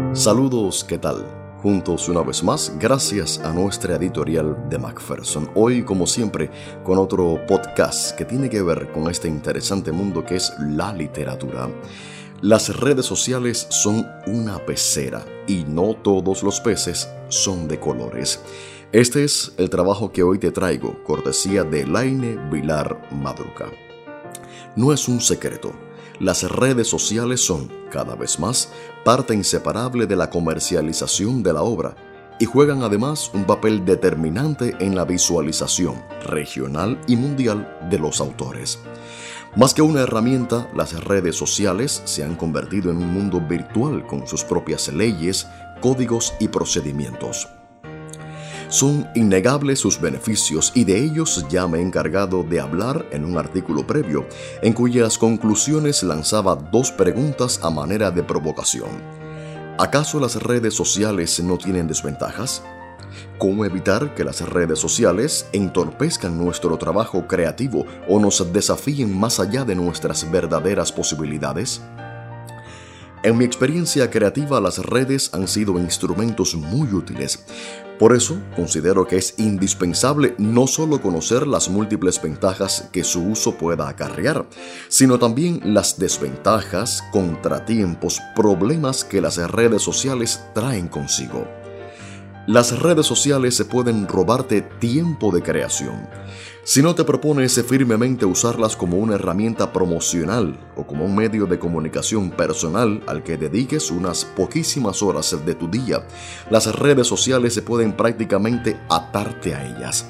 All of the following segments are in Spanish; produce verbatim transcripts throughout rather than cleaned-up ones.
Saludos, ¿qué tal? Juntos una vez más, gracias a nuestra editorial de Macpherson. Hoy, como siempre, con otro podcast que tiene que ver con este interesante mundo que es la literatura. Las redes sociales son una pecera y no todos los peces son de colores. Este es el trabajo que hoy te traigo, cortesía de Elaine Vilar Madruga. No es un secreto. Las redes sociales son, cada vez más, parte inseparable de la comercialización de la obra y juegan además un papel determinante en la visualización regional y mundial de los autores. Más que una herramienta, las redes sociales se han convertido en un mundo virtual con sus propias leyes, códigos y procedimientos. Son innegables sus beneficios y de ellos ya me he encargado de hablar en un artículo previo, en cuyas conclusiones lanzaba dos preguntas a manera de provocación. ¿Acaso las redes sociales no tienen desventajas? ¿Cómo evitar que las redes sociales entorpezcan nuestro trabajo creativo o nos desafíen más allá de nuestras verdaderas posibilidades? En mi experiencia creativa, las redes han sido instrumentos muy útiles. Por eso, considero que es indispensable no solo conocer las múltiples ventajas que su uso pueda acarrear, sino también las desventajas, contratiempos, problemas que las redes sociales traen consigo. Las redes sociales se pueden robarte tiempo de creación. Si no te propones firmemente usarlas como una herramienta promocional o como un medio de comunicación personal al que dediques unas poquísimas horas de tu día, las redes sociales se pueden prácticamente atarte a ellas.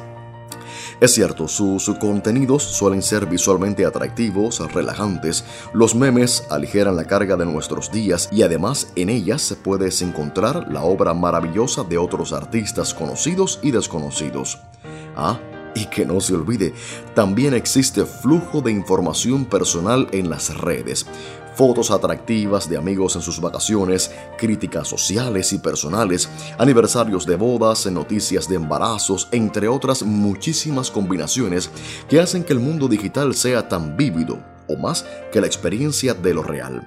Es cierto, sus contenidos suelen ser visualmente atractivos, relajantes, los memes aligeran la carga de nuestros días y además en ellas puedes encontrar la obra maravillosa de otros artistas conocidos y desconocidos. Ah, y que no se olvide, también existe flujo de información personal en las redes. Fotos atractivas de amigos en sus vacaciones, críticas sociales y personales, aniversarios de bodas, noticias de embarazos, entre otras muchísimas combinaciones que hacen que el mundo digital sea tan vívido o más que la experiencia de lo real.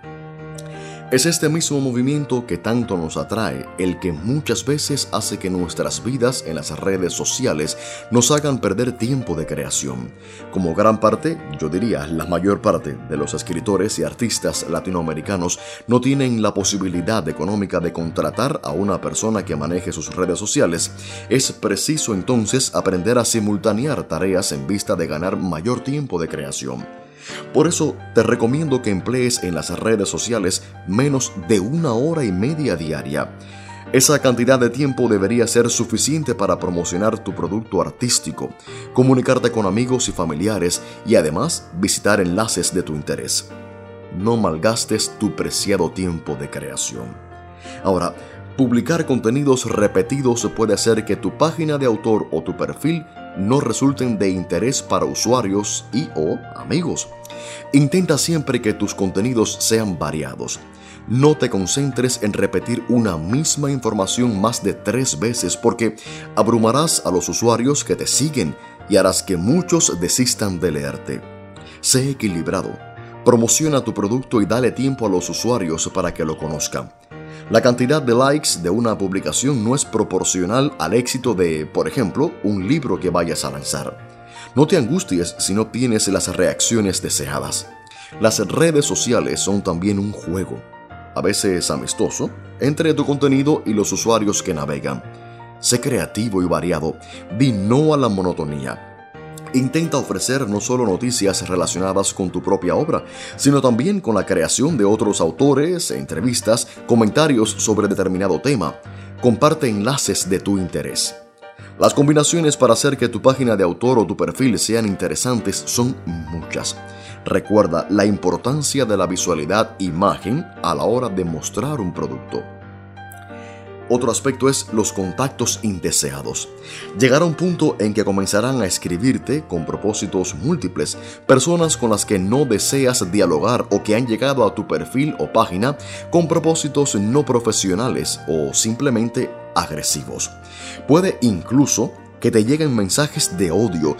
Es este mismo movimiento que tanto nos atrae el que muchas veces hace que nuestras vidas en las redes sociales nos hagan perder tiempo de creación. Como gran parte, yo diría la mayor parte de los escritores y artistas latinoamericanos no tienen la posibilidad económica de contratar a una persona que maneje sus redes sociales, es preciso entonces aprender a simultanear tareas en vista de ganar mayor tiempo de creación. Por eso te recomiendo que emplees en las redes sociales menos de una hora y media diaria. Esa cantidad de tiempo debería ser suficiente para promocionar tu producto artístico, comunicarte con amigos y familiares y además visitar enlaces de tu interés. No malgastes tu preciado tiempo de creación. Ahora, publicar contenidos repetidos puede hacer que tu página de autor o tu perfil no resulten de interés para usuarios y o amigos. Intenta siempre que tus contenidos sean variados. No te concentres en repetir una misma información más de tres veces porque abrumarás a los usuarios que te siguen y harás que muchos desistan de leerte. Sé equilibrado. Promociona tu producto y dale tiempo a los usuarios para que lo conozcan. La cantidad de likes de una publicación no es proporcional al éxito de, por ejemplo, un libro que vayas a lanzar. No te angusties si no tienes las reacciones deseadas. Las redes sociales son también un juego, a veces amistoso, entre tu contenido y los usuarios que navegan. Sé creativo y variado. Di no a la monotonía. Intenta ofrecer no solo noticias relacionadas con tu propia obra, sino también con la creación de otros autores, entrevistas, comentarios sobre determinado tema. Comparte enlaces de tu interés. Las combinaciones para hacer que tu página de autor o tu perfil sean interesantes son muchas. Recuerda la importancia de la visualidad imagen a la hora de mostrar un producto. Otro aspecto es los contactos indeseados. Llegará un punto en que comenzarán a escribirte con propósitos múltiples, personas con las que no deseas dialogar o que han llegado a tu perfil o página con propósitos no profesionales o simplemente agresivos. Puede incluso que te lleguen mensajes de odio,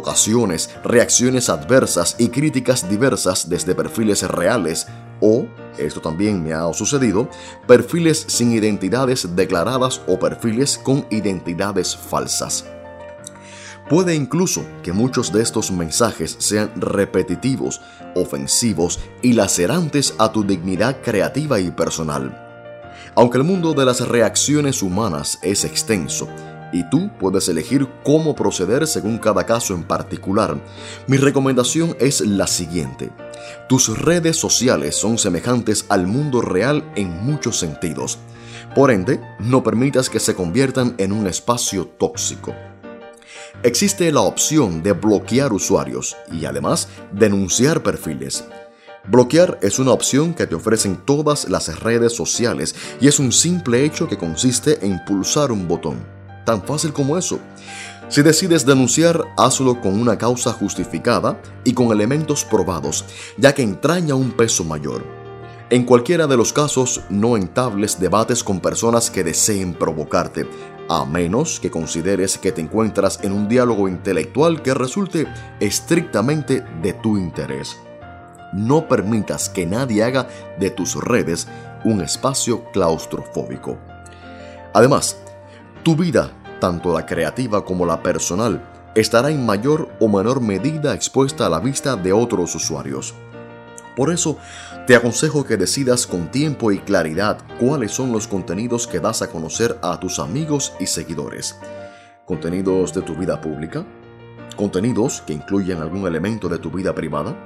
provocaciones, reacciones adversas y críticas diversas desde perfiles reales o esto también me ha sucedido, perfiles sin identidades declaradas o perfiles con identidades falsas. Puede incluso que muchos de estos mensajes sean repetitivos, ofensivos y lacerantes a tu dignidad creativa y personal. Aunque el mundo de las reacciones humanas es extenso, y tú puedes elegir cómo proceder según cada caso en particular, mi recomendación es la siguiente. Tus redes sociales son semejantes al mundo real en muchos sentidos. Por ende, no permitas que se conviertan en un espacio tóxico. Existe la opción de bloquear usuarios y además denunciar perfiles. Bloquear es una opción que te ofrecen todas las redes sociales y es un simple hecho que consiste en pulsar un botón. Tan fácil como eso. Si decides denunciar, hazlo con una causa justificada y con elementos probados, ya que entraña un peso mayor. En cualquiera de los casos, no entables debates con personas que deseen provocarte, a menos que consideres que te encuentras en un diálogo intelectual que resulte estrictamente de tu interés. No permitas que nadie haga de tus redes un espacio claustrofóbico. Además, tu vida, tanto la creativa como la personal, estará en mayor o menor medida expuesta a la vista de otros usuarios. Por eso, te aconsejo que decidas con tiempo y claridad cuáles son los contenidos que das a conocer a tus amigos y seguidores. ¿Contenidos de tu vida pública? ¿Contenidos que incluyen algún elemento de tu vida privada?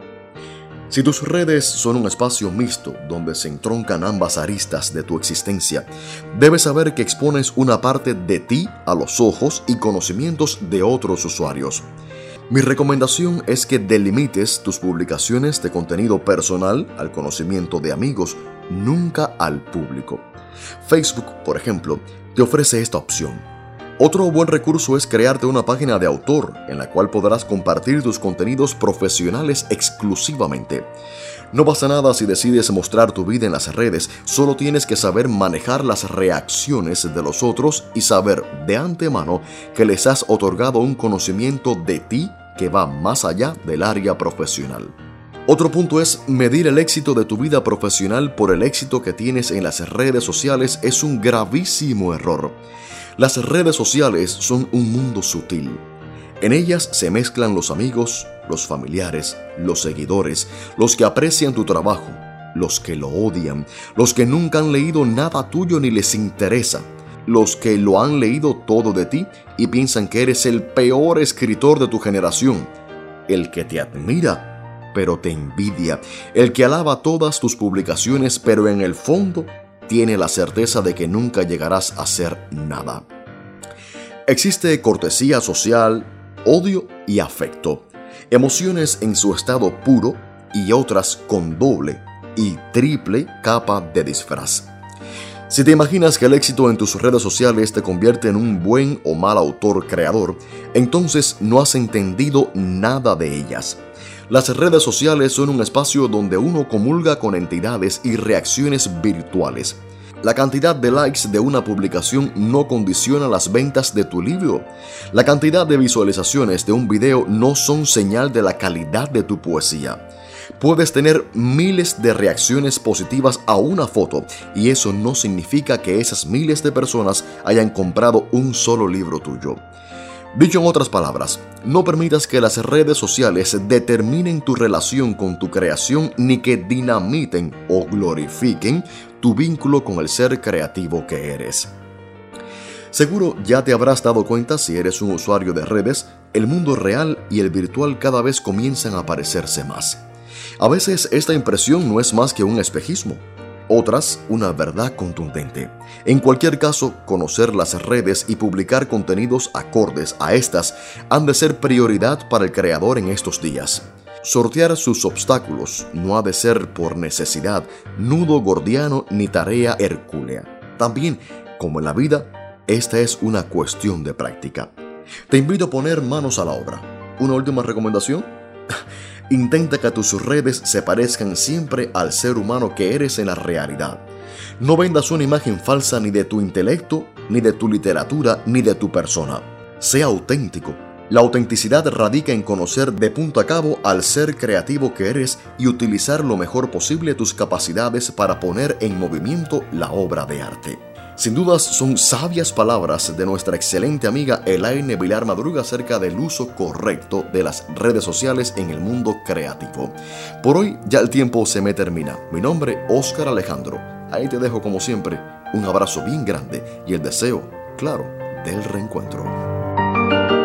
Si tus redes son un espacio mixto donde se entroncan ambas aristas de tu existencia, debes saber que expones una parte de ti a los ojos y conocimientos de otros usuarios. Mi recomendación es que delimites tus publicaciones de contenido personal al conocimiento de amigos, nunca al público. Facebook, por ejemplo, te ofrece esta opción. Otro buen recurso es crearte una página de autor en la cual podrás compartir tus contenidos profesionales exclusivamente. No pasa nada si decides mostrar tu vida en las redes, solo tienes que saber manejar las reacciones de los otros y saber de antemano que les has otorgado un conocimiento de ti que va más allá del área profesional. Otro punto es medir el éxito de tu vida profesional por el éxito que tienes en las redes sociales es un gravísimo error. Las redes sociales son un mundo sutil. En ellas se mezclan los amigos, los familiares, los seguidores, los que aprecian tu trabajo, los que lo odian, los que nunca han leído nada tuyo ni les interesa, los que lo han leído todo de ti y piensan que eres el peor escritor de tu generación, el que te admira, pero te envidia, el que alaba todas tus publicaciones, pero en el fondo tiene la certeza de que nunca llegarás a hacer nada. Existe cortesía social, odio y afecto, emociones en su estado puro y otras con doble y triple capa de disfraz. Si te imaginas que el éxito en tus redes sociales te convierte en un buen o mal autor creador, entonces no has entendido nada de ellas. Las redes sociales son un espacio donde uno comulga con entidades y reacciones virtuales. La cantidad de likes de una publicación no condiciona las ventas de tu libro. La cantidad de visualizaciones de un video no son señal de la calidad de tu poesía. Puedes tener miles de reacciones positivas a una foto y eso no significa que esas miles de personas hayan comprado un solo libro tuyo. Dicho en otras palabras, no permitas que las redes sociales determinen tu relación con tu creación ni que dinamiten o glorifiquen tu vínculo con el ser creativo que eres. Seguro ya te habrás dado cuenta, si eres un usuario de redes, el mundo real y el virtual cada vez comienzan a parecerse más. A veces esta impresión no es más que un espejismo, otras una verdad contundente. En cualquier caso, conocer las redes y publicar contenidos acordes a estas han de ser prioridad para el creador en estos días. Sortear sus obstáculos no ha de ser por necesidad, nudo gordiano ni tarea hercúlea. También, como en la vida, esta es una cuestión de práctica. Te invito a poner manos a la obra. ¿Una última recomendación? Intenta que tus redes se parezcan siempre al ser humano que eres en la realidad. No vendas una imagen falsa ni de tu intelecto, ni de tu literatura, ni de tu persona. Sea auténtico. La autenticidad radica en conocer de punto a cabo al ser creativo que eres y utilizar lo mejor posible tus capacidades para poner en movimiento la obra de arte. Sin dudas son sabias palabras de nuestra excelente amiga Elaine Vilar Madruga acerca del uso correcto de las redes sociales en el mundo creativo. Por hoy ya el tiempo se me termina. Mi nombre es Oscar Alejandro. Ahí te dejo como siempre un abrazo bien grande y el deseo, claro, del reencuentro.